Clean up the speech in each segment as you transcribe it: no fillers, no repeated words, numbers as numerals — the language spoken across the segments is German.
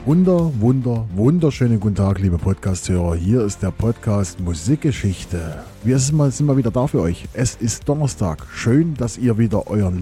Wunderschönen guten Tag, liebe Podcast-Hörer. Hier ist der Podcast Musikgeschichte. Wir sind mal wieder da für euch. Es ist Donnerstag. Schön, dass ihr wieder euren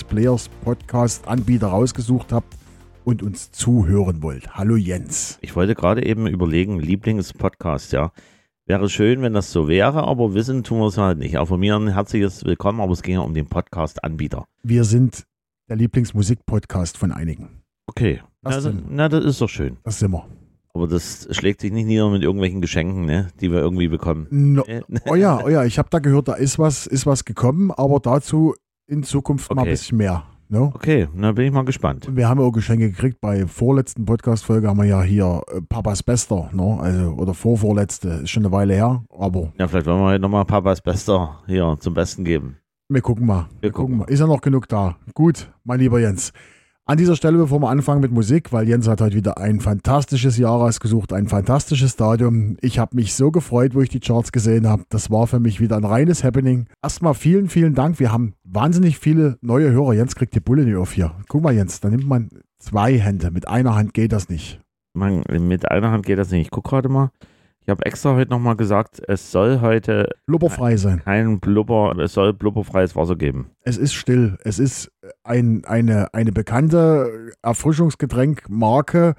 Lieblings-Players-Podcast-Anbieter rausgesucht habt und uns zuhören wollt. Hallo Jens. Ich wollte gerade eben überlegen, Lieblingspodcast, ja. Wäre schön, wenn das so wäre, aber wissen tun wir es halt nicht. Auch von mir ein herzliches Willkommen, aber es ging ja um den Podcast-Anbieter. Wir sind der Lieblingsmusik-Podcast von einigen. Okay, das ist doch schön. Das sind wir. Aber das schlägt sich nicht nieder mit irgendwelchen Geschenken, ne, die wir irgendwie bekommen. No. Oh ja, ich habe da gehört, da ist was gekommen, aber dazu in Zukunft mal ein bisschen mehr. No? Okay, na bin ich mal gespannt. Und wir haben ja auch Geschenke gekriegt. Bei vorletzten Podcast-Folge haben wir ja hier Papas Bester, no? Also, oder vorvorletzte, ist schon eine Weile her, aber... Ja, vielleicht wollen wir heute nochmal Papas Bester hier zum Besten geben. Wir gucken mal. Ist ja noch genug da. Gut, mein lieber Jens. An dieser Stelle, bevor wir anfangen mit Musik, weil Jens hat heute wieder ein fantastisches Jahr rausgesucht, ein fantastisches Datum. Ich habe mich so gefreut, wo ich die Charts gesehen habe. Das war für mich wieder ein reines Happening. Erstmal vielen Dank. Wir haben wahnsinnig viele neue Hörer. Jens kriegt die Bulle nicht auf hier. Guck mal, Jens, da nimmt man 2 Hände. Mit einer Hand geht das nicht. Mit einer Hand geht das nicht. Ich gucke gerade mal. Ich habe extra heute nochmal gesagt, es soll heute blubberfrei sein. Es soll blubberfreies Wasser geben. Es ist still. Es ist eine bekannte Erfrischungsgetränkmarke,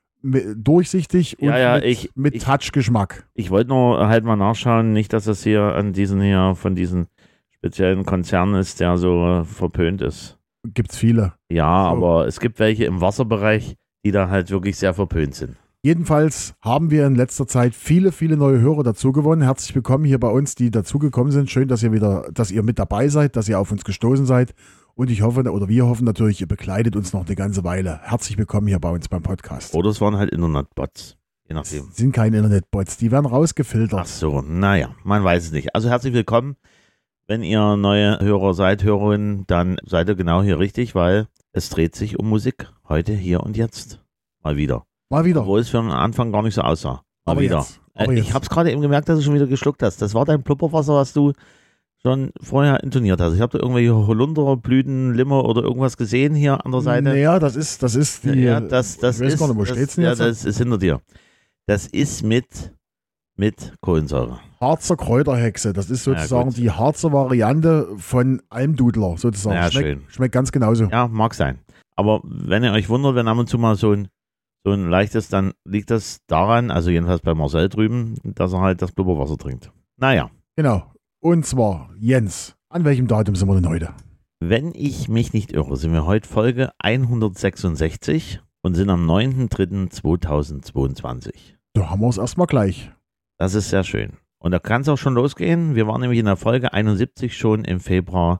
durchsichtig und mit Touch-Geschmack. Ich wollte nur halt mal nachschauen, nicht, dass es hier von diesen speziellen Konzernen ist, der so verpönt ist. Gibt's viele. Ja, so. Aber es gibt welche im Wasserbereich, die da halt wirklich sehr verpönt sind. Jedenfalls haben wir in letzter Zeit viele neue Hörer dazu gewonnen. Herzlich willkommen hier bei uns, die dazugekommen sind. Schön, dass ihr mit dabei seid, dass ihr auf uns gestoßen seid. Und wir hoffen natürlich, ihr begleitet uns noch eine ganze Weile. Herzlich willkommen hier bei uns beim Podcast. Oder es waren halt Internetbots, je nachdem. Das sind keine Internetbots, die werden rausgefiltert. Ach so, naja, man weiß es nicht. Also herzlich willkommen. Wenn ihr neue Hörer seid, Hörerinnen, dann seid ihr genau hier richtig, weil es dreht sich um Musik. Heute, hier und jetzt. Mal wieder. Obwohl es für den Anfang gar nicht so aussah. Mal wieder. Jetzt. Ich habe es gerade eben gemerkt, dass du schon wieder geschluckt hast. Das war dein Blubberwasser, was du schon vorher intoniert hast. Ich habe da irgendwelche Holunderblüten, Limmer oder irgendwas gesehen hier an der Seite. Naja, das ist die... Ja, das ist... Wo steht's denn jetzt? Ja, das ist hinter dir. Das ist mit Kohlensäure. Harzer Kräuterhexe. Das ist sozusagen die Harzer Variante von Almdudler, sozusagen. Ja, Schmeckt ganz genauso. Ja, mag sein. Aber wenn ihr euch wundert, wenn ab und zu mal so ein leichtes, dann liegt das daran, also jedenfalls bei Marcel drüben, dass er halt das Blubberwasser trinkt. Naja. Genau. Und zwar, Jens, an welchem Datum sind wir denn heute? Wenn ich mich nicht irre, sind wir heute Folge 166 und sind am 9.3.2022. Da haben wir es erstmal gleich. Das ist sehr schön. Und da kann es auch schon losgehen. Wir waren nämlich in der Folge 71 schon im Februar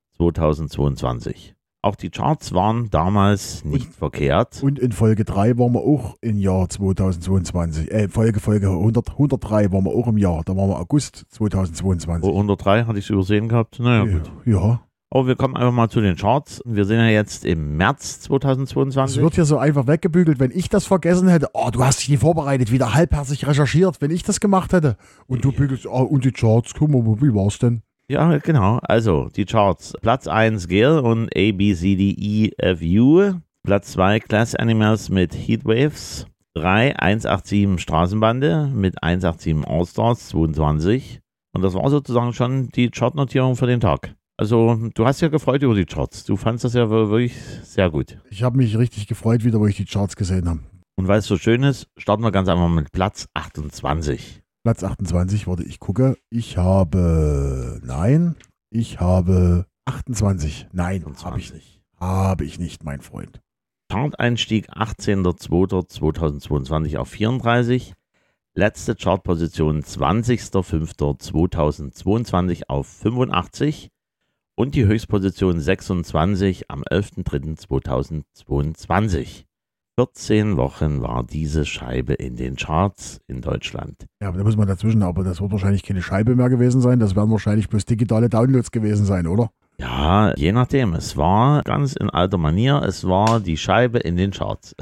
2022. Auch die Charts waren damals nicht verkehrt. Und in Folge 3 waren wir auch im Jahr 2022. Folge 103 waren wir auch im Jahr. Da waren wir August 2022. 103 hatte ich es übersehen gehabt. Naja, gut. Ja. Aber wir kommen einfach mal zu den Charts. Wir sind ja jetzt im März 2022. Es wird hier so einfach weggebügelt. Wenn ich das vergessen hätte, du hast dich nicht vorbereitet, wieder halbherzig recherchiert, wenn ich das gemacht hätte. Und du bügelst, und die Charts, guck mal, wie war's denn? Ja, genau. Also, die Charts. Platz 1 Gale und A, B, C, D, E, F, U. Platz 2 Glass Animals mit Heatwaves. 3 187 Straßenbande mit 187 Allstars 22. Und das war sozusagen schon die Chartnotierung für den Tag. Also, du hast ja gefreut über die Charts. Du fandst das ja wirklich sehr gut. Ich habe mich richtig gefreut wieder, wo ich die Charts gesehen habe. Und weil es so schön ist, starten wir ganz einfach mit Platz 28. Platz 28, warte, ich gucke. Ich habe 28. Nein, habe ich nicht. Habe ich nicht, mein Freund. Chart-Einstieg 18.02.2022 auf 34. Letzte Chartposition 20.05.2022 auf 85. Und die Höchstposition 26 am 11.03.2022. 14 Wochen war diese Scheibe in den Charts in Deutschland. Ja, aber da muss man dazwischen, aber das wird wahrscheinlich keine Scheibe mehr gewesen sein. Das werden wahrscheinlich bloß digitale Downloads gewesen sein, oder? Ja, je nachdem. Es war ganz in alter Manier, es war die Scheibe in den Charts.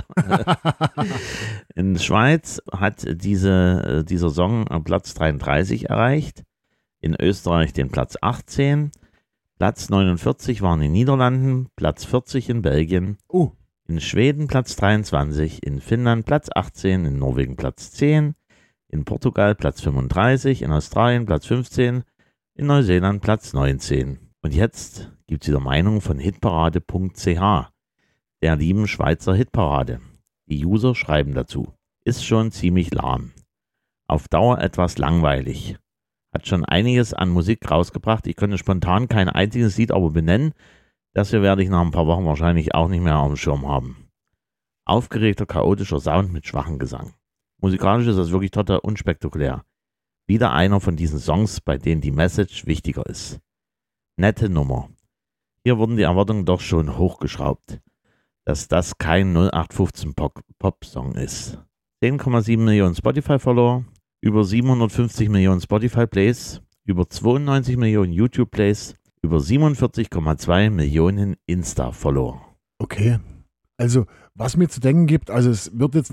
In der Schweiz hat dieser Song Platz 33 erreicht, in Österreich den Platz 18, Platz 49 waren in den Niederlanden, Platz 40 in Belgien. In Schweden Platz 23, in Finnland Platz 18, in Norwegen Platz 10, in Portugal Platz 35, in Australien Platz 15, in Neuseeland Platz 19. Und jetzt gibt es wieder Meinungen von hitparade.ch, der lieben Schweizer Hitparade. Die User schreiben dazu: Ist schon ziemlich lahm. Auf Dauer etwas langweilig. Hat schon einiges an Musik rausgebracht. Ich könnte spontan kein einziges Lied aber benennen. Das hier werde ich nach ein paar Wochen wahrscheinlich auch nicht mehr auf dem Schirm haben. Aufgeregter, chaotischer Sound mit schwachem Gesang. Musikalisch ist das wirklich total unspektakulär. Wieder einer von diesen Songs, bei denen die Message wichtiger ist. Nette Nummer. Hier wurden die Erwartungen doch schon hochgeschraubt, dass das kein 0815 Pop-Song ist. 10,7 Millionen Spotify-Follower, über 750 Millionen Spotify-Plays, über 92 Millionen YouTube-Plays, über 47,2 Millionen Insta-Follower. Okay. Also, was mir zu denken gibt, also es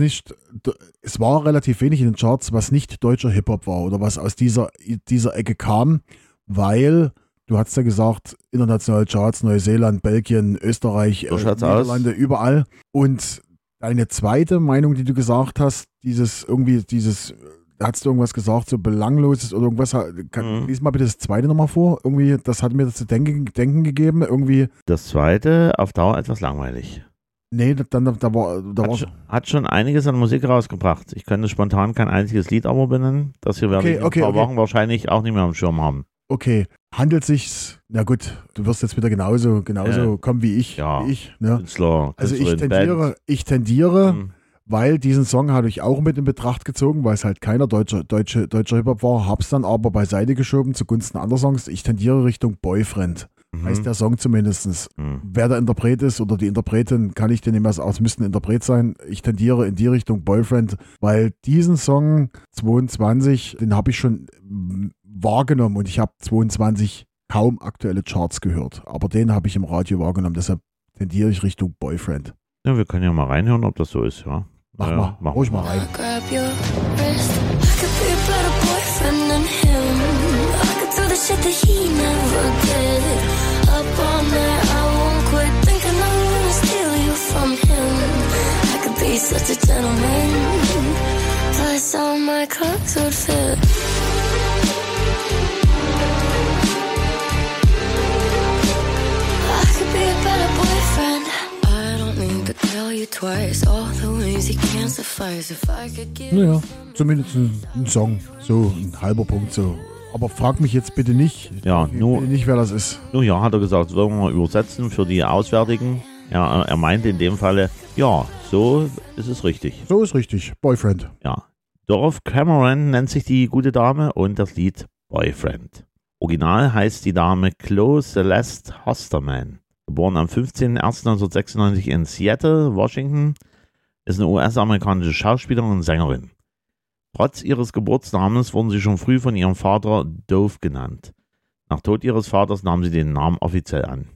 war relativ wenig in den Charts, was nicht deutscher Hip-Hop war oder was aus dieser Ecke kam, weil, du hast ja gesagt, internationale Charts, Neuseeland, Belgien, Österreich, Niederlande, überall. Und deine zweite Meinung, die du gesagt hast, hast du irgendwas gesagt, so Belangloses oder irgendwas, lies mal bitte das zweite nochmal vor, irgendwie, das hat mir das zu denken gegeben, irgendwie. Das zweite, auf Dauer etwas langweilig. Nee, Hat schon einiges an Musik rausgebracht. Ich könnte spontan kein einziges Lied aber benennen. Das hier werde ich in ein paar Wochen wahrscheinlich auch nicht mehr am Schirm haben. Okay, handelt sich's, na gut, du wirst jetzt wieder genauso kommen wie ich. Ja, ne? Künstler, also ich tendiere, weil diesen Song hatte ich auch mit in Betracht gezogen, weil es halt keiner deutscher Hip-Hop war, hab's dann aber beiseite geschoben zugunsten anderer Songs. Ich tendiere Richtung Boyfriend. Heißt der Song zumindest. Wer der Interpret ist oder die Interpretin, kann ich dir nicht mehr sagen, es müsste ein Interpret sein. Ich tendiere in die Richtung Boyfriend, weil diesen Song 22, den habe ich schon wahrgenommen und ich habe 22 kaum aktuelle Charts gehört. Aber den habe ich im Radio wahrgenommen, deshalb tendiere ich Richtung Boyfriend. Ja, wir können ja mal reinhören, ob das so ist, ja. Mach ruhig mal rein. Such a gentleman, plus all my clothes would fit. I could be a better boyfriend. I don't need to tell you twice all the ways you can't suffice if I could give. Naja, zumindest ein Song, so ein halber Punkt so. Aber frag mich jetzt bitte nicht, nicht wer das ist. Nur ja, hat er gesagt, sollen wir mal übersetzen für die Auswärtigen. Ja, er meinte in dem Falle, ja, so ist es richtig. So ist richtig, Boyfriend. Ja, Dorf Cameron nennt sich die gute Dame und das Lied Boyfriend. Original heißt die Dame Chloe Celeste Hosterman. Geboren am 15.01.1996 in Seattle, Washington, ist eine US-amerikanische Schauspielerin und Sängerin. Trotz ihres Geburtsnamens wurden sie schon früh von ihrem Vater Dove genannt. Nach Tod ihres Vaters nahm sie den Namen offiziell an.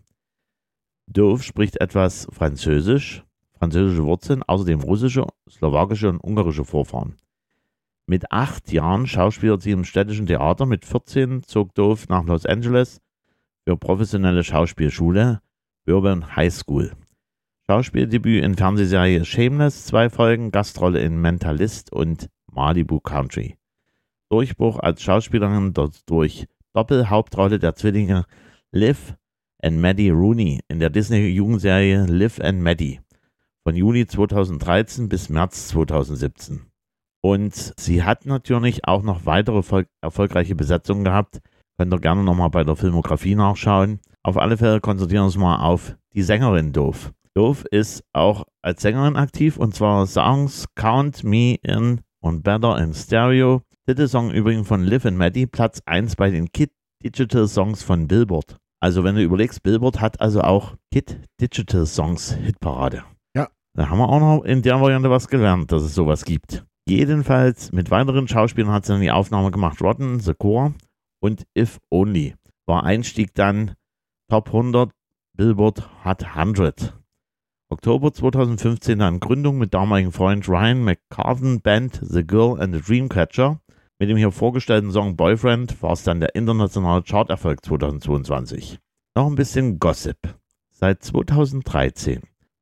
Dove spricht etwas Französisch, französische Wurzeln, außerdem russische, slowakische und ungarische Vorfahren. Mit 8 Jahren schauspielert sie im städtischen Theater, mit 14 zog Dove nach Los Angeles für professionelle Schauspielschule, Burbank High School. Schauspieldebüt in Fernsehserie Shameless, 2 Folgen, Gastrolle in Mentalist und Malibu Country. Durchbruch als Schauspielerin durch Doppelhauptrolle der Zwillinge Liv and Maddie Rooney in der Disney-Jugendserie Liv and Maddie von Juni 2013 bis März 2017. Und sie hat natürlich auch noch weitere erfolgreiche Besetzungen gehabt. Könnt ihr gerne nochmal bei der Filmografie nachschauen. Auf alle Fälle konzentrieren wir uns mal auf die Sängerin Dove. Dove ist auch als Sängerin aktiv und zwar Songs Count Me In und Better in Stereo. Titelsong übrigens von Liv and Maddie, Platz 1 bei den Kid Digital Songs von Billboard. Also wenn du überlegst, Billboard hat also auch Kid Digital Songs Hitparade. Ja. Da haben wir auch noch in der Variante was gelernt, dass es sowas gibt. Jedenfalls mit weiteren Schauspielern hat sie dann die Aufnahme gemacht. Rotten, The Core und If Only. War Einstieg dann Top 100, Billboard Hot 100. Oktober 2015 dann Gründung mit damaligen Freund Ryan McCarthan Band The Girl and the Dreamcatcher. Mit dem hier vorgestellten Song Boyfriend war es dann der internationale Charterfolg 2022. Noch ein bisschen Gossip. Seit 2013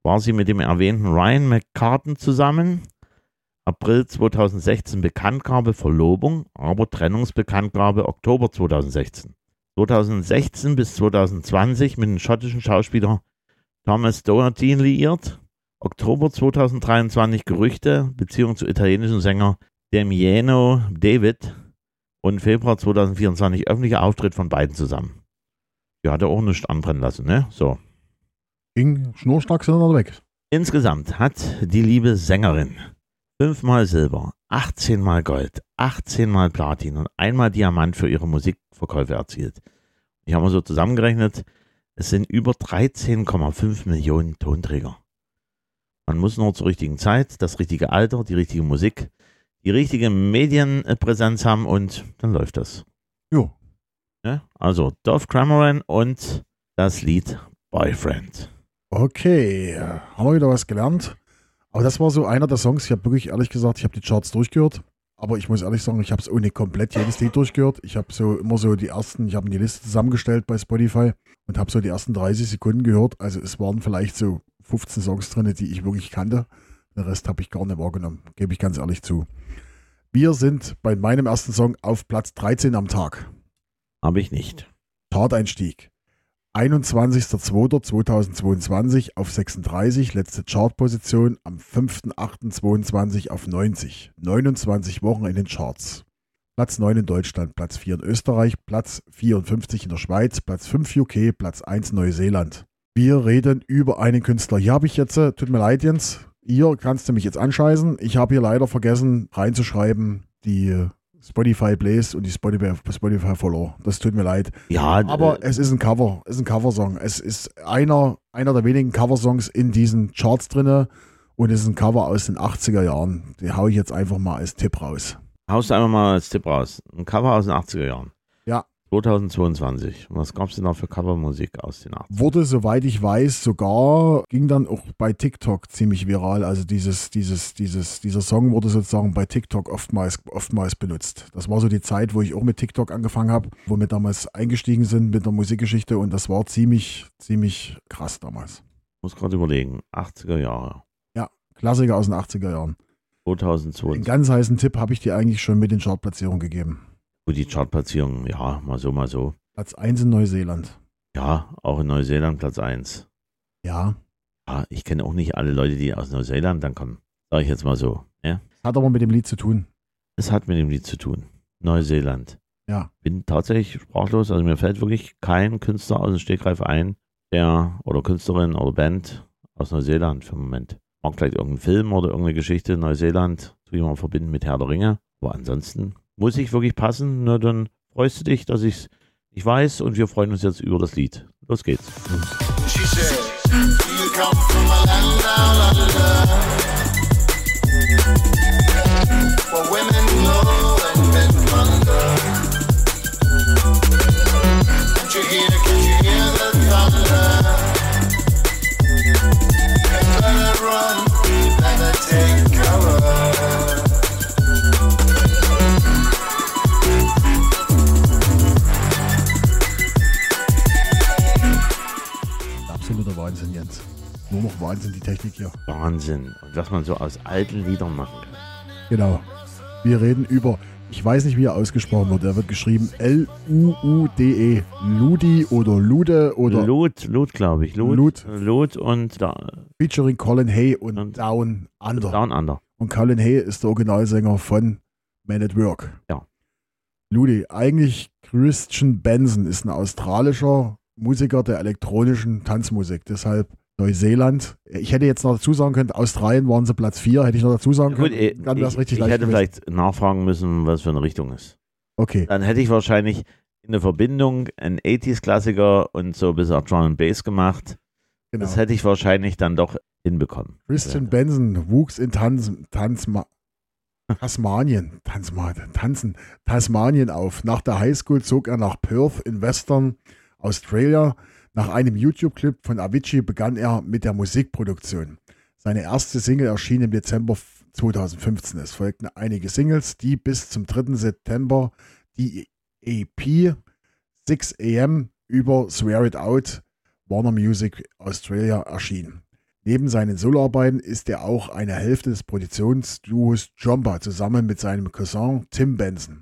war sie mit dem erwähnten Ryan McCartan zusammen. April 2016 Bekanntgabe, Verlobung, aber Trennungsbekanntgabe Oktober 2016. 2016 bis 2020 mit dem schottischen Schauspieler Thomas Doherty liiert. Oktober 2023 Gerüchte, Beziehung zu italienischen Sänger Damiano David. Und Februar 2024 öffentlicher Auftritt von beiden zusammen. Die hat er auch nicht anbrennen lassen, ne? So. Ging schnurstracks hintereinander weg. Insgesamt hat die liebe Sängerin 5-mal Silber, 18-mal Gold, 18-mal Platin und 1-mal Diamant für ihre Musikverkäufe erzielt. Ich habe mal so zusammengerechnet, es sind über 13,5 Millionen Tonträger. Man muss nur zur richtigen Zeit, das richtige Alter, die richtige Musik, die richtige Medienpräsenz haben und dann läuft das. Jo. Ja, also Dove Cameron und das Lied Boyfriend. Okay, haben wir wieder was gelernt. Aber das war so einer der Songs, ich habe wirklich ehrlich gesagt, ich habe die Charts durchgehört. Aber ich muss ehrlich sagen, ich habe es ohne komplett jedes Lied durchgehört. Ich habe so immer so die ersten, ich habe die Liste zusammengestellt bei Spotify und habe so die ersten 30 Sekunden gehört. Also es waren vielleicht so 15 Songs drin, die ich wirklich kannte. Den Rest habe ich gar nicht wahrgenommen, gebe ich ganz ehrlich zu. Wir sind bei meinem ersten Song auf Platz 13 am Tag. Habe ich nicht. Chart-Einstieg. 21.02.2022 auf 36, letzte Chartposition am 5.08.22 auf 90. 29 Wochen in den Charts. Platz 9 in Deutschland, Platz 4 in Österreich, Platz 54 in der Schweiz, Platz 5 UK, Platz 1 Neuseeland. Wir reden über einen Künstler. Hier habe ich jetzt, tut mir leid Jens, hier kannst du mich jetzt anscheißen. Ich habe hier leider vergessen reinzuschreiben, die Spotify Plays und die Spotify Follower. Das tut mir leid. Ja, aber es ist ein Cover, es ist ein Coversong. Es ist einer der wenigen Coversongs in diesen Charts drinne und es ist ein Cover aus den 80er Jahren. Die haue ich jetzt einfach mal als Tipp raus. Haust du einfach mal als Tipp raus. Ein Cover aus den 80er Jahren. Ja. 2022. Was gab es denn da für Covermusik aus den 80ern? Wurde, soweit ich weiß, sogar, ging dann auch bei TikTok ziemlich viral. Also dieser Song wurde sozusagen bei TikTok oftmals benutzt. Das war so die Zeit, wo ich auch mit TikTok angefangen habe, wo wir damals eingestiegen sind mit der Musikgeschichte und das war ziemlich krass damals. Ich muss gerade überlegen. 80er Jahre. Ja, Klassiker aus den 80er Jahren. 2022. Den ganz heißen Tipp habe ich dir eigentlich schon mit den Chartplatzierungen gegeben. Gut, die Chartplatzierung, ja, mal so, mal so. Platz 1 in Neuseeland. Ja, auch in Neuseeland Platz 1. Ja. Ja, ich kenne auch nicht alle Leute, die aus Neuseeland dann kommen. Sag ich jetzt mal so. Ja? Hat aber mit dem Lied zu tun. Es hat mit dem Lied zu tun. Neuseeland. Ja. Bin tatsächlich sprachlos. Also mir fällt wirklich kein Künstler aus dem Stegreif ein, der oder Künstlerin oder Band aus Neuseeland für den Moment. Mag vielleicht irgendein Film oder irgendeine Geschichte in Neuseeland, tue ich mal verbinden mit Herr der Ringe. Aber ansonsten muss ich wirklich passen. Na, dann freust du dich, dass ich es nicht weiß und wir freuen uns jetzt über das Lied. Los geht's. She said, you come from a land down under, where women glow and men wonder. Can't you hear the thunder? Let it run, let it take cover. Absoluter Wahnsinn, Jens. Nur noch Wahnsinn, die Technik hier. Wahnsinn. Und was man so aus alten Liedern machen kann. Genau. Wir reden über, ich weiß nicht, wie er ausgesprochen wird. Er wird geschrieben L-U-U-D-E. Ludi oder Lude oder... Lud, glaube ich. Lud und da. Featuring Colin Hay und Down Under. Down Under. Und Colin Hay ist der Originalsänger von Man at Work. Ja. Ludi, eigentlich Christian Benson ist ein australischer Musiker der elektronischen Tanzmusik. Deshalb Neuseeland. Ich hätte jetzt noch dazu sagen können, Australien waren sie Platz 4, hätte ich noch dazu sagen können. Gut, dann wäre es richtig ich leicht hätte gewesen. vielleicht nachfragen müssen, was für eine Richtung ist. Okay. Dann hätte ich wahrscheinlich in der Verbindung einen 80s-Klassiker und so ein bisschen Drum and Bass gemacht. Genau. Das hätte ich wahrscheinlich dann doch hinbekommen. Christian Benson wuchs in Tasmanien auf. Nach der Highschool zog er nach Perth in Western Australia. Nach einem YouTube-Clip von Avicii begann er mit der Musikproduktion. Seine erste Single erschien im Dezember 2015. Es folgten einige Singles, die bis zum 3. September die EP 6 AM über Swear It Out Warner Music Australia erschien. Neben seinen Soloarbeiten ist er auch eine Hälfte des Produktionsduos Jomba zusammen mit seinem Cousin Tim Benson.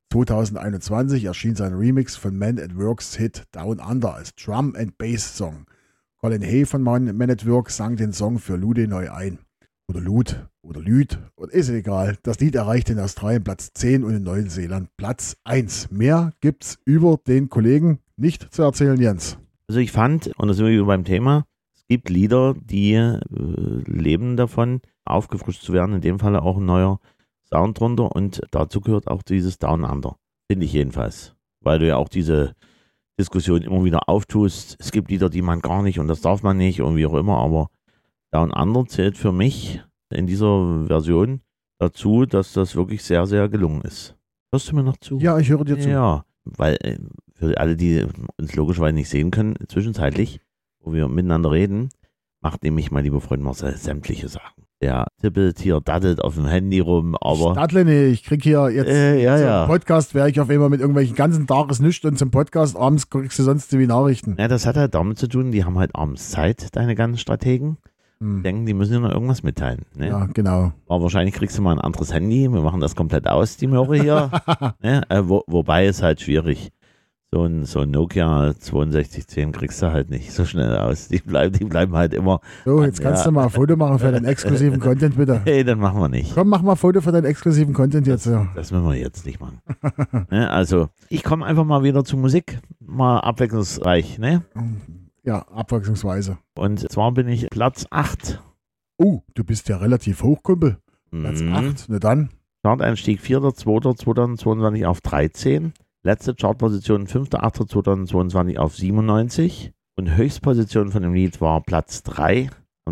2021 erschien sein Remix von Man at Works Hit Down Under als Drum and Bass Song. Colin Hay von Man at Work sang den Song für Lude neu ein. Oder Lud oder Lüd, ist egal. Das Lied erreichte in Australien Platz 10 und in Neuseeland Platz 1. Mehr gibt's über den Kollegen nicht zu erzählen, Jens. Also ich fand, und da sind wir wieder beim Thema, es gibt Lieder, die leben davon, aufgefrischt zu werden, in dem Fall auch ein neuer Sound drunter und dazu gehört auch dieses Down Under, finde ich jedenfalls, weil du ja auch diese Diskussion immer wieder auftust, es gibt Lieder, die man gar nicht und das darf man nicht und wie auch immer, aber Down Under zählt für mich in dieser Version dazu, dass das wirklich sehr, sehr gelungen ist. Hörst du mir noch zu? Ja, ich höre dir zu. Ja, weil für alle, die uns logischerweise nicht sehen können, zwischenzeitlich, wo wir miteinander reden, macht nämlich mein lieber Freund Marcel sämtliche Sachen. Der tippelt hier, daddelt auf dem Handy rum, aber... Ich daddle nicht, ich krieg hier jetzt zum Podcast, wäre ich auf einmal mit irgendwelchen ganzen Tages nichts und zum Podcast abends kriegst du sonst wie Nachrichten. Ja, das hat halt damit zu tun, die haben halt abends Zeit, deine ganzen Strategen. Denken, die müssen dir noch irgendwas mitteilen. Ne? Ja, genau. Aber wahrscheinlich kriegst du mal ein anderes Handy. Wir machen das komplett aus, die Möhre hier. Ne? Wobei es halt schwierig. So ein Nokia 6210 kriegst du halt nicht so schnell aus. Die bleiben halt immer. So, jetzt kannst du mal ein Foto machen für deinen exklusiven Content, bitte. Hey, dann machen wir nicht. Komm, mach mal ein Foto für deinen exklusiven Content jetzt. Ja. Das müssen wir jetzt nicht machen. Ne? Also, ich komme einfach mal wieder zu Musik. Mal abwechslungsreich, ne? Ja, abwechslungsweise. Und zwar bin ich Platz 8. Oh, du bist ja relativ hoch, Kumpel. Platz 8, na dann. Charteinstieg 4.2.2022 auf 13. Letzte Chartposition 5.8.2022 auf 97. Und Höchstposition von dem Lied war Platz 3 am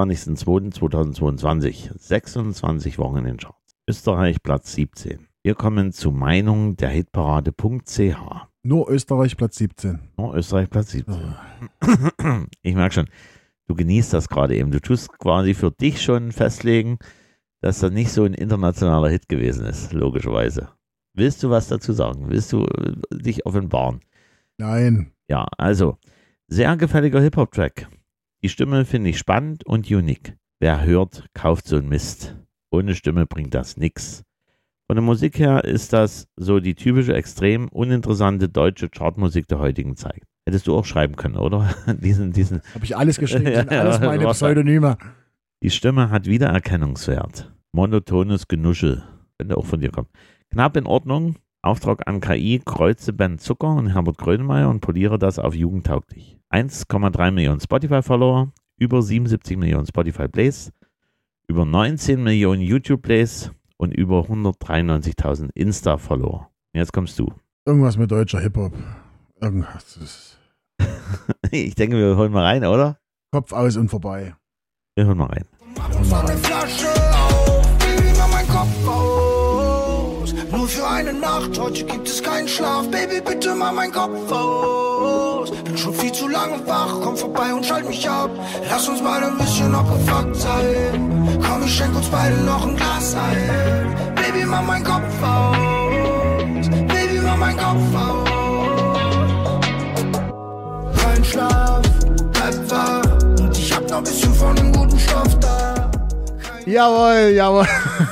25.02.2022. 26 Wochen in den Charts. Österreich Platz 17. Wir kommen zu Meinung der Hitparade.ch. Nur Österreich Platz 17. Nur Österreich Platz 17. Ich merke schon, du genießt das gerade eben. Du tust quasi für dich schon festlegen, dass das nicht so ein internationaler Hit gewesen ist, logischerweise. Willst du was dazu sagen? Willst du dich offenbaren? Nein. Ja, also, sehr gefälliger Hip-Hop-Track. Die Stimme finde ich spannend und unique. Wer hört, kauft so ein Mist. Ohne Stimme bringt das nix. Von der Musik her ist das so die typische, extrem uninteressante deutsche Chartmusik der heutigen Zeit. Hättest du auch schreiben können, oder? diesen. Habe ich alles geschrieben, sind alles meine Pseudonyme. Die Stimme hat Wiedererkennungswert. Monotones Genuschel. Könnte auch von dir kommen. Knapp in Ordnung. Auftrag an KI, kreuze Ben Zucker und Herbert Grönemeyer und poliere das auf jugendtauglich. 1,3 Millionen Spotify-Follower, über 77 Millionen Spotify-Plays, über 19 Millionen YouTube-Plays und über 193.000 Insta-Follower. Jetzt kommst du. Irgendwas mit deutscher Hip-Hop. Irgendwas. Ich denke, wir holen mal rein, oder? Kopf aus und vorbei. Wir holen mal rein. Mach eine Flasche auf, Baby, mach mein Kopf aus. Nur für eine Nacht, heute gibt es keinen Schlaf. Baby, bitte mach mein Kopf aus. Bin schon viel zu lange wach, komm vorbei und schalt mich ab. Lass uns mal ein bisschen abgefuckt sein. Komm, ich schenk uns beide noch ein Glas ein. Baby, mach mein Kopf aus. Baby, mach mein Kopf aus. Kein Schlaf, bleib wach. Und ich hab noch ein bisschen von dem guten Stoff da. Jawohl.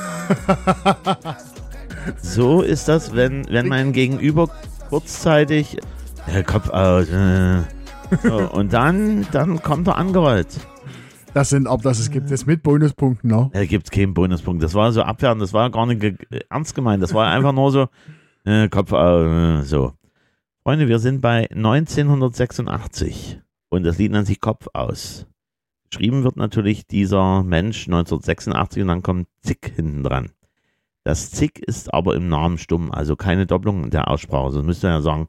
So ist das, wenn mein Gegenüber kurzzeitig Kopf aus so, und dann kommt er angerollt. Das gibt es mit Bonuspunkten, ne? Da gibt es keinen Bonuspunkt. Das war so abwertend, das war gar nicht ernst gemeint. Das war einfach nur so Kopf aus. So. Freunde, wir sind bei 1986 und das Lied nennt sich Kopf aus. Geschrieben wird natürlich dieser Mensch 1986 und dann kommt Zick hinten dran. Das Zick ist aber im Namen stumm, also keine Doppelung der Aussprache. Also müsst ihr ja sagen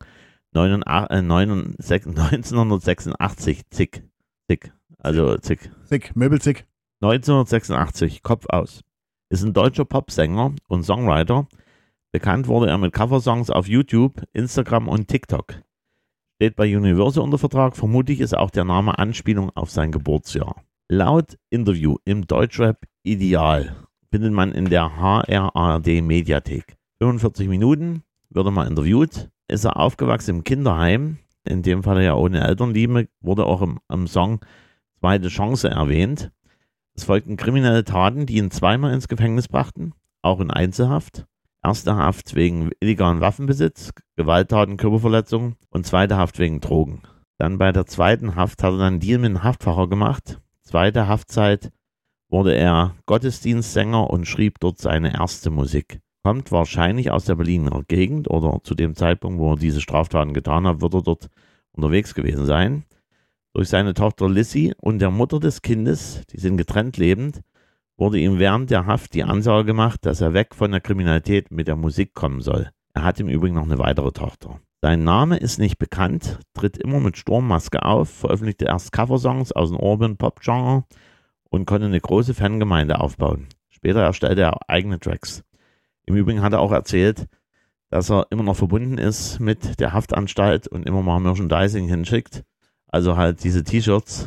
1986 Zick. Also Zick. Zick, Möbelzick. 1986, Kopf aus. Ist ein deutscher Popsänger und Songwriter. Bekannt wurde er mit Coversongs auf YouTube, Instagram und TikTok. Steht bei Universal unter Vertrag. Vermutlich ist auch der Name Anspielung auf sein Geburtsjahr. Laut Interview im Deutschrap Ideal findet man in der HRAD Mediathek. 45 Minuten wird er mal interviewt. Ist er aufgewachsen im Kinderheim, in dem Fall ja ohne Elternliebe, wurde auch im Song zweite Chance erwähnt. Es folgten kriminelle Taten, die ihn zweimal ins Gefängnis brachten, auch in Einzelhaft. Erste Haft wegen illegalen Waffenbesitz, Gewalttaten, Körperverletzungen und zweite Haft wegen Drogen. Dann bei der zweiten Haft hat er dann einen Deal mit einem Haftpfarrer gemacht. Zweite Haftzeit wurde er Gottesdienstsänger und schrieb dort seine erste Musik. Kommt wahrscheinlich aus der Berliner Gegend oder zu dem Zeitpunkt, wo er diese Straftaten getan hat, wird er dort unterwegs gewesen sein. Durch seine Tochter Lissy und der Mutter des Kindes, die sind getrennt lebend, wurde ihm während der Haft die Ansage gemacht, dass er weg von der Kriminalität mit der Musik kommen soll. Er hat im Übrigen noch eine weitere Tochter. Sein Name ist nicht bekannt, tritt immer mit Sturmmaske auf, veröffentlichte erst Coversongs aus dem Urban-Pop-Genre und konnte eine große Fangemeinde aufbauen. Später erstellte er eigene Tracks. Im Übrigen hat er auch erzählt, dass er immer noch verbunden ist mit der Haftanstalt und immer mal Merchandising hinschickt. Also halt diese T-Shirts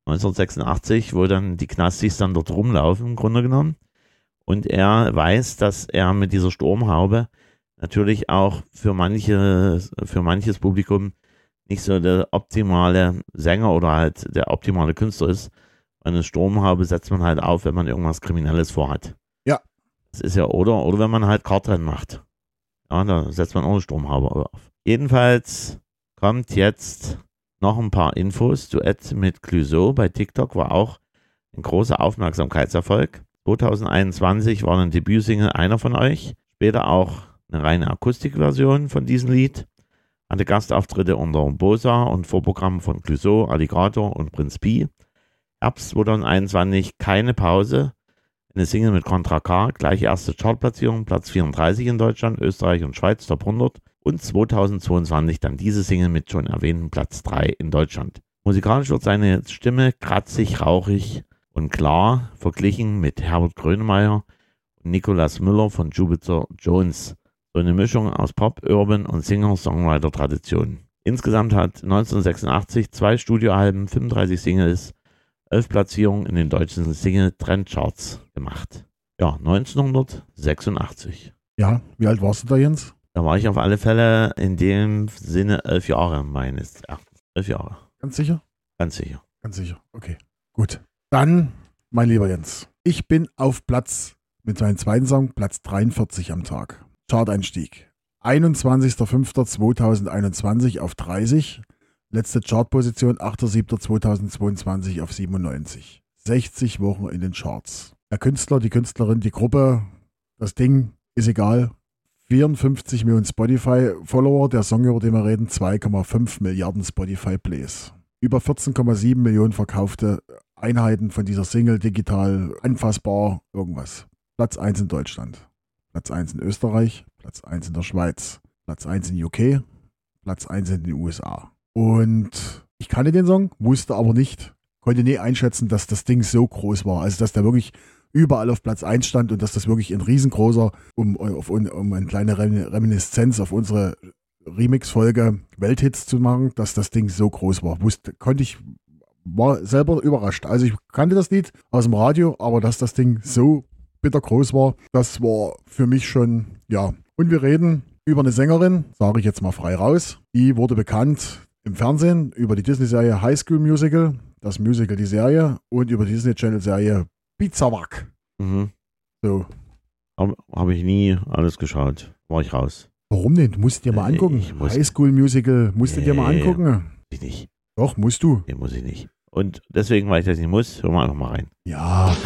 1986, wo dann die Knastis dann dort rumlaufen, im Grunde genommen. Und er weiß, dass er mit dieser Sturmhaube natürlich auch für manches Publikum nicht so der optimale Sänger oder halt der optimale Künstler ist. Eine Sturmhaube setzt man halt auf, wenn man irgendwas Kriminelles vorhat. Ja. Das ist ja, oder wenn man halt Kartrennen macht. Ja, da setzt man auch eine Sturmhaube auf. Jedenfalls kommt jetzt noch ein paar Infos. Duett mit Clouseau bei TikTok war auch ein großer Aufmerksamkeitserfolg. 2021 war ein Debütsingle Einer von euch. Später auch eine reine Akustikversion von diesem Lied. Hatte Gastauftritte unter Bosa und Vorprogramm von Clouseau, Alligator und Prinz Pi. Herbst 2021 keine Pause. Eine Single mit Contra K, gleich erste Chartplatzierung, Platz 34 in Deutschland, Österreich und Schweiz, Top 100. Und 2022 dann diese Single mit schon erwähnten Platz 3 in Deutschland. Musikalisch wird seine Stimme kratzig, rauchig und klar verglichen mit Herbert Grönemeyer und Nicolas Müller von Jupiter Jones. So eine Mischung aus Pop, Urban und Singer-Songwriter-Tradition. Insgesamt hat 1986 2 Studioalben, 35 Singles, 11 Platzierungen in den deutschen Single-Trendcharts gemacht. Ja, 1986. Ja, wie alt warst du da, Jens? Da war ich auf alle Fälle in dem Sinne 11 Jahre meines Erachtens. 11 Jahre. Ganz sicher? Ganz sicher. Ganz sicher, okay. Gut. Dann, mein lieber Jens, ich bin auf Platz, mit meinem zweiten Song, Platz 43 am Tag. Chart-Einstieg. 21.05.2021 auf 30. Letzte Chartposition 8.07.2022 auf 97. 60 Wochen in den Charts. Der Künstler, die Künstlerin, die Gruppe, das Ding ist egal. 54 Millionen Spotify-Follower. Der Song, über den wir reden, 2,5 Milliarden Spotify-Plays. Über 14,7 Millionen verkaufte Einheiten von dieser Single, digital, anfassbar, irgendwas. Platz 1 in Deutschland. Platz 1 in Österreich. Platz 1 in der Schweiz. Platz 1 in UK. Platz 1 in den USA. Und ich kannte den Song, wusste aber nicht, konnte nie einschätzen, dass das Ding so groß war. Also, dass der wirklich überall auf Platz 1 stand und dass das wirklich ein riesengroßer, um eine kleine Reminiszenz auf unsere Remix-Folge Welthits zu machen, dass das Ding so groß war. War selber überrascht. Also ich kannte das Lied aus dem Radio, aber dass das Ding so bittergroß war, das war für mich schon, ja. Und wir reden über eine Sängerin, sage ich jetzt mal frei raus, die wurde bekannt im Fernsehen über die Disney-Serie High School Musical, das Musical, die Serie, und über die Disney-Channel-Serie Pizza-Wack. Mhm. So. Habe ich nie alles geschaut. War ich raus. Warum denn? Du musst dir mal angucken. High School Musical, musst du dir mal angucken. Muss ich nicht. Doch, musst du. Nee, muss ich nicht. Und deswegen, weil ich das nicht muss, hören wir einfach mal rein. Ja.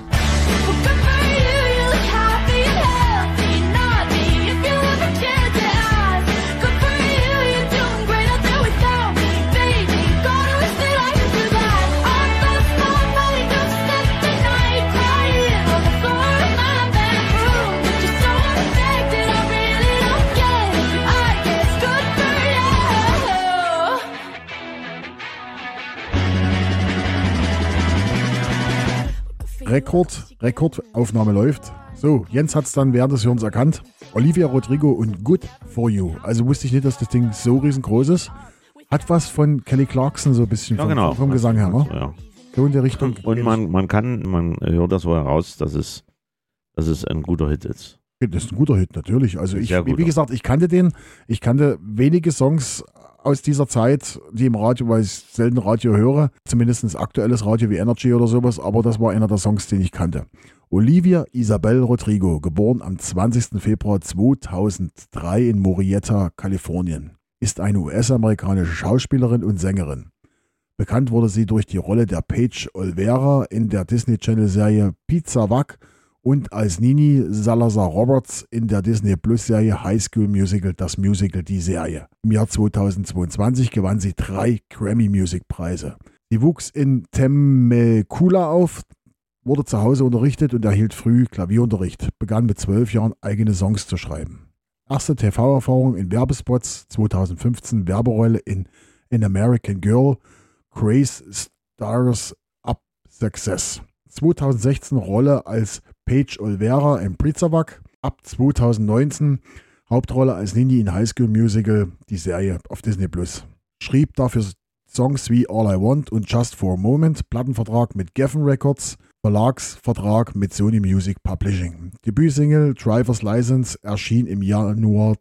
Rekordaufnahme läuft. So, Jens hat es dann während des Hörens erkannt. Olivia Rodrigo und Good For You. Also wusste ich nicht, dass das Ding so riesengroß ist. Hat was von Kelly Clarkson so ein bisschen vom Gesang her, ne? Ja. So in der Richtung. Und man hört das wohl heraus, dass es ein guter Hit ist. Das ist ein guter Hit, natürlich. Also wie gesagt, ich kannte den. Ich kannte wenige Songs aus dieser Zeit, die im Radio, weil ich selten Radio höre, zumindest aktuelles Radio wie Energy oder sowas, aber das war einer der Songs, den ich kannte. Olivia Isabel Rodrigo, geboren am 20. Februar 2003 in Murrieta, Kalifornien, ist eine US-amerikanische Schauspielerin und Sängerin. Bekannt wurde sie durch die Rolle der Paige Olvera in der Disney-Channel-Serie Pizza Wack und als Nini Salazar Roberts in der Disney-Plus-Serie High School Musical, das Musical, die Serie. Im Jahr 2022 gewann sie 3 Grammy-Music-Preise. Sie wuchs in Temecula auf, wurde zu Hause unterrichtet und erhielt früh Klavierunterricht, begann mit 12 Jahren eigene Songs zu schreiben. Erste TV-Erfahrung in Werbespots, 2015 Werberolle in An American Girl, Grace Stars Up Success. 2016 Rolle als Paige Olvera in Pizza Wack, ab 2019 Hauptrolle als Nini in High School Musical, die Serie auf Disney Plus. Schrieb dafür Songs wie All I Want und Just for a Moment, Plattenvertrag mit Geffen Records, Verlagsvertrag mit Sony Music Publishing. Debütsingle Driver's License erschien im Januar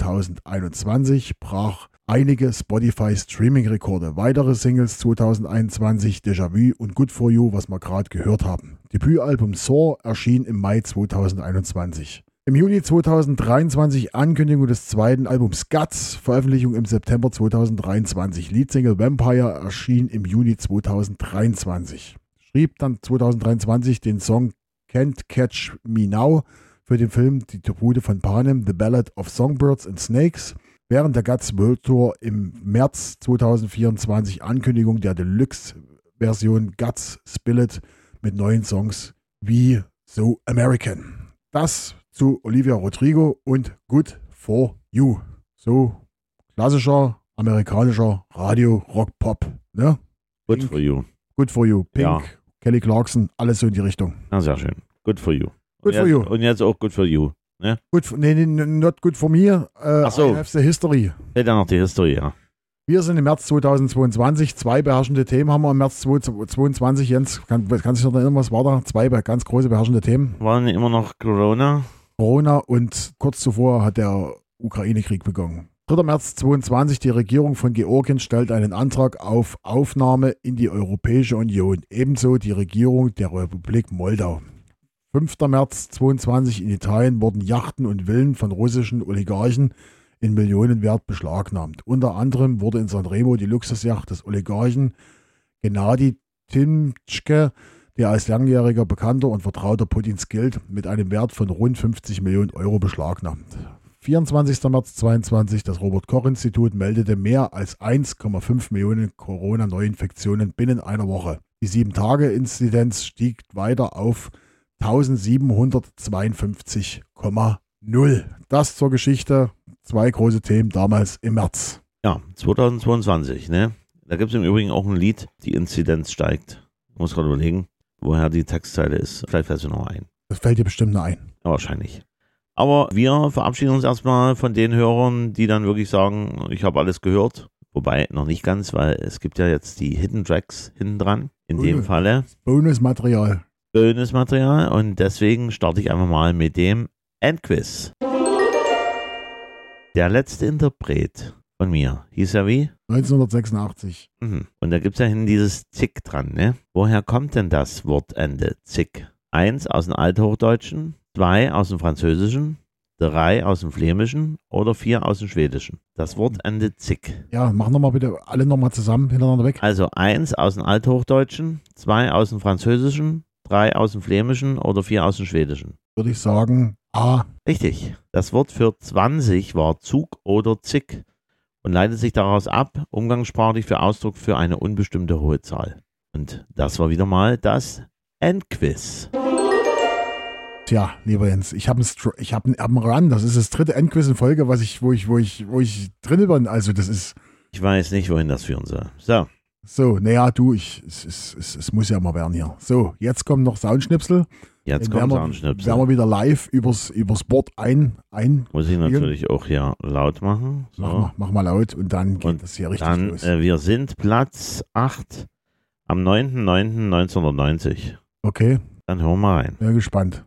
2021, brach einige Spotify-Streaming-Rekorde. Weitere Singles 2021, Déjà-vu und Good For You, was wir gerade gehört haben. Debütalbum Soar erschien im Mai 2021. Im Juni 2023 Ankündigung des zweiten Albums Guts, Veröffentlichung im September 2023. Leadsingle Vampire erschien im Juni 2023. Schrieb dann 2023 den Song Can't Catch Me Now für den Film Die Tribute von Panem, The Ballad of Songbirds and Snakes. Während der Guts World Tour im März 2024 Ankündigung der Deluxe-Version Guts Spillet mit neuen Songs wie So American. Das zu Olivia Rodrigo und Good For You. So klassischer amerikanischer Radio-Rock-Pop. Ne? Good For You. Good For You. Pink, Ja. Kelly Clarkson, alles so in die Richtung. Na, sehr schön. Good For You. Good For You. Und jetzt auch Good For You. Ne? Nee, not good for me. Ach so. I have the history. Fehlt ja noch die Historie, ja. Wir sind im März 2022. 2 beherrschende Themen haben wir im März 2022. Jens, kannst du dich noch erinnern, was war da? 2 ganz große beherrschende Themen. Waren immer noch Corona? Corona und kurz zuvor hat der Ukraine-Krieg begonnen. 3. März 2022. Die Regierung von Georgien stellt einen Antrag auf Aufnahme in die Europäische Union. Ebenso die Regierung der Republik Moldau. 5. März 2022 in Italien wurden Yachten und Villen von russischen Oligarchen in Millionenwert beschlagnahmt. Unter anderem wurde in Sanremo die Luxusjacht des Oligarchen Gennady Timchke, der als langjähriger Bekannter und Vertrauter Putins gilt, mit einem Wert von rund 50 Millionen Euro beschlagnahmt. 24. März 2022, das Robert-Koch-Institut meldete mehr als 1,5 Millionen Corona-Neuinfektionen binnen einer Woche. Die 7-Tage-Inzidenz stieg weiter auf 1752,0. Das zur Geschichte. 2 große Themen damals im März. Ja, 2022, ne? Da gibt es im Übrigen auch ein Lied, die Inzidenz steigt. Ich muss gerade überlegen, woher die Textzeile ist. Vielleicht fällt es noch ein. Das fällt dir bestimmt noch ein. Ja, wahrscheinlich. Aber wir verabschieden uns erstmal von den Hörern, die dann wirklich sagen, ich habe alles gehört. Wobei noch nicht ganz, weil es gibt ja jetzt die Hidden Tracks hinten dran. In dem Falle Bonusmaterial. Bonusmaterial. Und deswegen starte ich einfach mal mit dem Endquiz. Der letzte Interpret von mir hieß ja wie? 1986. Und da gibt es ja hinten dieses Zick dran, ne? Woher kommt denn das Wortende Zick? 1 aus dem Althochdeutschen, 2 aus dem Französischen, 3 aus dem Flämischen oder 4 aus dem Schwedischen. Das Wortende Zick. Ja, mach nochmal bitte alle nochmal zusammen hintereinander weg. Also 1 aus dem Althochdeutschen, 2 aus dem Französischen, 3 aus dem Flämischen oder 4 aus dem Schwedischen. Würde ich sagen, A. Richtig. Das Wort für 20 war Zug oder Zick und leitet sich daraus ab, umgangssprachlich für Ausdruck für eine unbestimmte hohe Zahl. Und das war wieder mal das Endquiz. Tja, lieber Jens, ich habe einen Run. Das ist das 3. Endquiz in Folge, wo ich drin bin. Also das ist... Ich weiß nicht, wohin das führen soll. So, naja, es muss ja mal werden hier. So, jetzt kommen noch Soundschnipsel. Jetzt kommt Soundschnipsel. Werden wir wieder live übers Board ein. Muss ich natürlich auch hier laut machen. So. Mach mal laut und dann geht das hier richtig dann, los. Wir sind Platz 8 am 9.9.1990. Okay. Dann hören wir mal rein. Bin gespannt.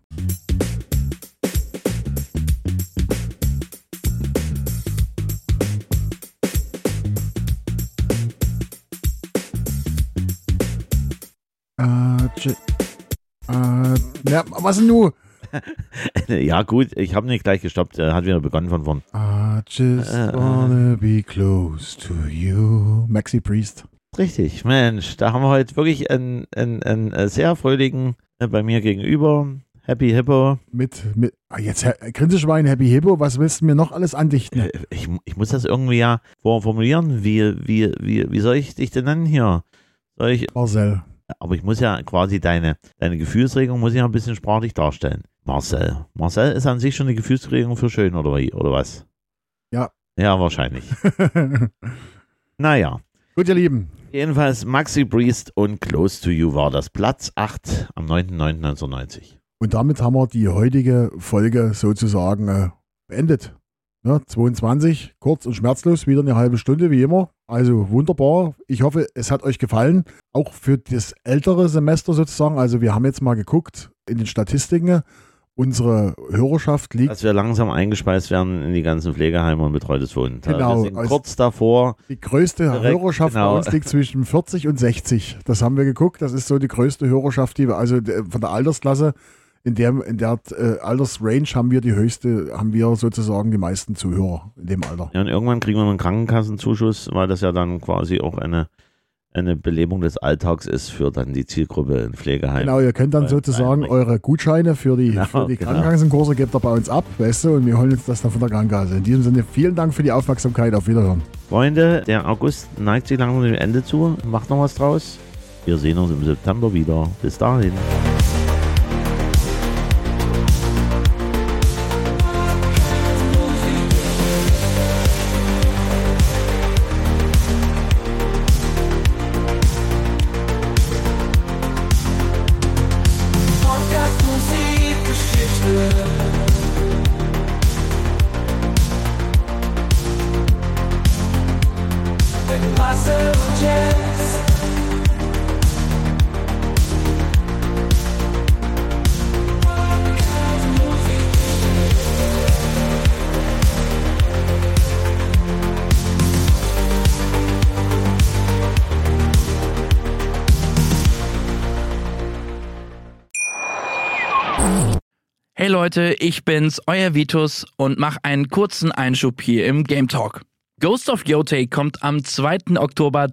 Ja, was denn nun? Ja gut, ich habe nicht gleich gestoppt, hat wieder begonnen von vorn. I just wanna be close to you. Maxi Priest. Richtig, Mensch, da haben wir heute wirklich einen sehr fröhlichen bei mir gegenüber. Happy Hippo. Jetzt Grinseschwein, Happy Hippo, was willst du mir noch alles andichten? Ich muss das irgendwie ja formulieren. Wie soll ich dich denn nennen hier? Marcel. Aber ich muss ja quasi deine Gefühlsregung muss ich ja ein bisschen sprachlich darstellen. Marcel. Marcel ist an sich schon eine Gefühlsregung für schön, oder was? Ja. Ja, wahrscheinlich. Naja. Gut, ihr Lieben. Jedenfalls Maxi Priest und Close to You war das Platz 8 am 9.9.1990. Und damit haben wir die heutige Folge sozusagen beendet. Ja, 22, kurz und schmerzlos, wieder eine halbe Stunde wie immer. Also wunderbar. Ich hoffe, es hat euch gefallen. Auch für das ältere Semester sozusagen. Also wir haben jetzt mal geguckt in den Statistiken. Unsere Hörerschaft liegt... Dass wir langsam eingespeist werden in die ganzen Pflegeheime und betreutes Wohnen. Genau. Wir sind kurz davor. Die größte Hörerschaft bei uns liegt zwischen 40 und 60. Das haben wir geguckt. Das ist so die größte Hörerschaft, die wir, also von der Altersklasse, in der Altersrange haben wir sozusagen die meisten Zuhörer in dem Alter. Ja, und irgendwann kriegen wir einen Krankenkassenzuschuss, weil das ja dann quasi auch eine Belebung des Alltags ist für dann die Zielgruppe in Pflegeheimen. Genau, ihr könnt dann sozusagen eure Gutscheine für die Krankenkassenkurse gebt ihr bei uns ab, weißt du, und wir holen uns das dann von der Krankenkasse. In diesem Sinne, vielen Dank für die Aufmerksamkeit. Auf Wiederhören. Freunde, der August neigt sich langsam dem Ende zu. Macht noch was draus. Wir sehen uns im September wieder. Bis dahin. Hey Leute, ich bin's, euer Vitus und mach einen kurzen Einschub hier im Game Talk. Ghost of Yotei kommt am 2. Oktober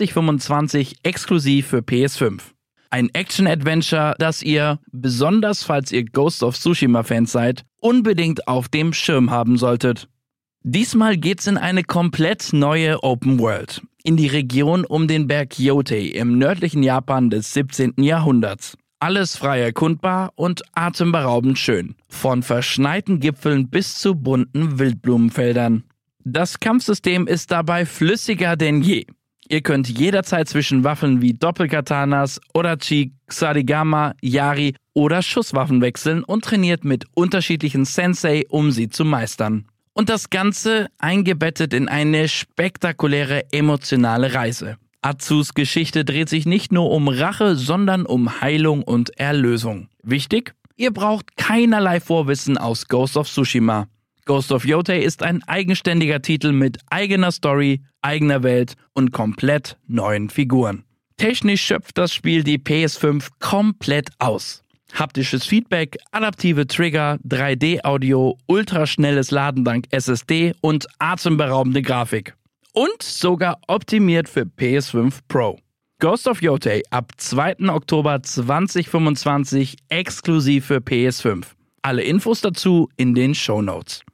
2025 exklusiv für PS5. Ein Action-Adventure, das ihr, besonders falls ihr Ghost of Tsushima-Fans seid, unbedingt auf dem Schirm haben solltet. Diesmal geht's in eine komplett neue Open World, in die Region um den Berg Yotei im nördlichen Japan des 17. Jahrhunderts. Alles frei erkundbar und atemberaubend schön. Von verschneiten Gipfeln bis zu bunten Wildblumenfeldern. Das Kampfsystem ist dabei flüssiger denn je. Ihr könnt jederzeit zwischen Waffen wie Doppelkatanas, Odachi, Ksarigama, Yari oder Schusswaffen wechseln und trainiert mit unterschiedlichen Sensei, um sie zu meistern. Und das Ganze eingebettet in eine spektakuläre emotionale Reise. Atsus Geschichte dreht sich nicht nur um Rache, sondern um Heilung und Erlösung. Wichtig? Ihr braucht keinerlei Vorwissen aus Ghost of Tsushima. Ghost of Yotei ist ein eigenständiger Titel mit eigener Story, eigener Welt und komplett neuen Figuren. Technisch schöpft das Spiel die PS5 komplett aus. Haptisches Feedback, adaptive Trigger, 3D-Audio, ultraschnelles Laden dank SSD und atemberaubende Grafik. Und sogar optimiert für PS5 Pro. Ghost of Yotei ab 2. Oktober 2025 exklusiv für PS5. Alle Infos dazu in den Shownotes.